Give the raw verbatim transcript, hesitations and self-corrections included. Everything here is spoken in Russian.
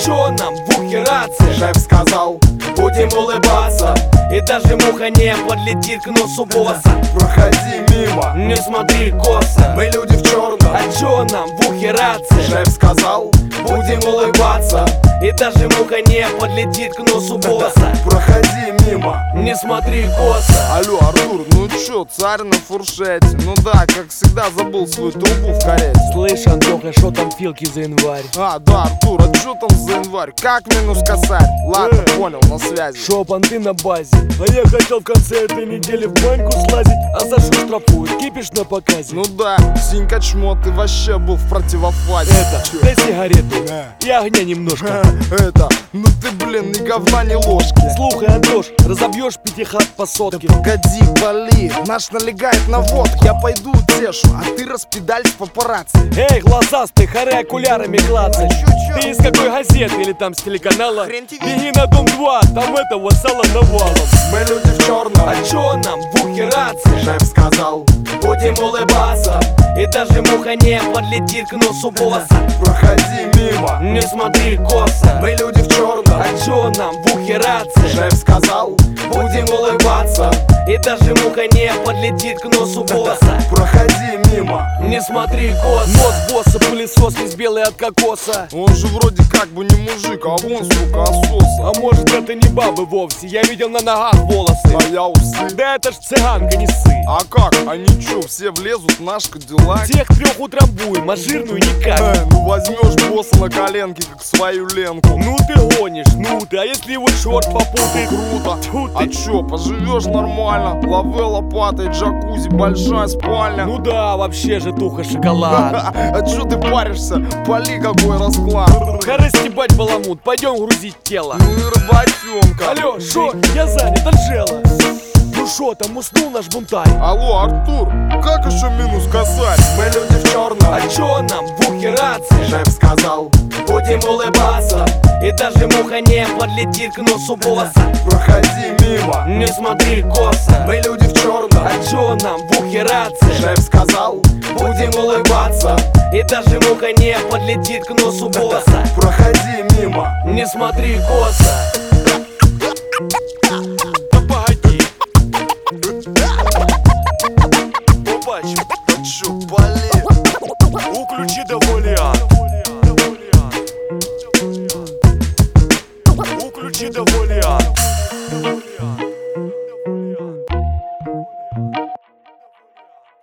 чё нам в ухе рации? Шеф сказал, Будем улыбаться, и даже муха не подлетит к носу босса. проходи мимо, Не смотри косо, мы люди в черном. а чё нам в ухе рации? Шеф сказал, Будем улыбаться, и даже муха не подлетит к носу босса. проходи мимо. Не смотри косо. Алло, Артур, ну чё, царь на фуршете? Ну да, как всегда забыл свою трубу в карете. Слышь, Антоха, шо там филки за январь? А, да, Артур, а чё там за январь? Как минус косарь? Ладно, понял, на связи. Шо, понты на базе? А я хотел в конце этой недели в баньку слазить, а за шо штрафуют? Кипиш на показе? Ну да, Синька чмо, ты вообще был в противофазе. Это, Чё? дай сигарету Э. и огня немножко. Это, ну ты, блин, ни говна, ни ложки. Слухай, Антош, разобьешь пятихат по Да сотке. погоди, боли, наш налегает на водку. Я пойду утешу, а ты распедаль с папарацци. Эй, глазастый, харе окулярами клацай. А чё, чё? Ты из какой газеты или там с телеканала? Хрен тебе. Беги на дом два, там этого сала навалом. Мы люди в черном. А чё нам в ухе рации? Шеф сказал, Будем улыбаться, и даже муха не подлетит к носу босса. проходи мимо. Не смотри косо, Мы люди в черном. а чё нам в ухе рации? Шеф сказал, Будем улыбаться, и даже муха не подлетит к носу босса. проходи мимо. Не смотри косо. Нос босса, пылесос весь белый от кокоса. Он же вроде как бы не мужик, а вон, сука, ососа. А может это не бабы вовсе, я видел на ногах волосы. А я усы. Да это ж цыганка, не ссы. А как? Они чё, все влезут в наш кадиллак? Тех трех утрамбуем, а жирную никак. Э, ну возьмешь босса на коленки, как свою ленку. Ну ты гонишь, ну ты, а если его черт попутает? Круто. Тьфу А ты. чё, поживешь нормально? Лаве лопатой, джакузи, большая спальня. Ну да, вообще же туха шоколад. А чё ты паришься? Поли какой расклад. Харе стебать баламут, пойдем грузить тело. Ну и работенка. Алло, шо, я занят, Анжела. Ну шо, там уснул наш бунтарь? Алло, Артур, как еще минус косарь? Мы люди в черном. А чё нам в ухе рации? Шеф сказал, Будем улыбаться, и даже муха не подлетит к носу босса. проходи мимо. Не смотри косо, Мы люди в черном. а чё нам в ухе рации? Шеф сказал, Будем улыбаться, и даже муха не подлетит к носу босса. проходи мимо. Не смотри косо. Да погоди. Побачим. А чё, поли? Уключи доволен. Уключи доволен.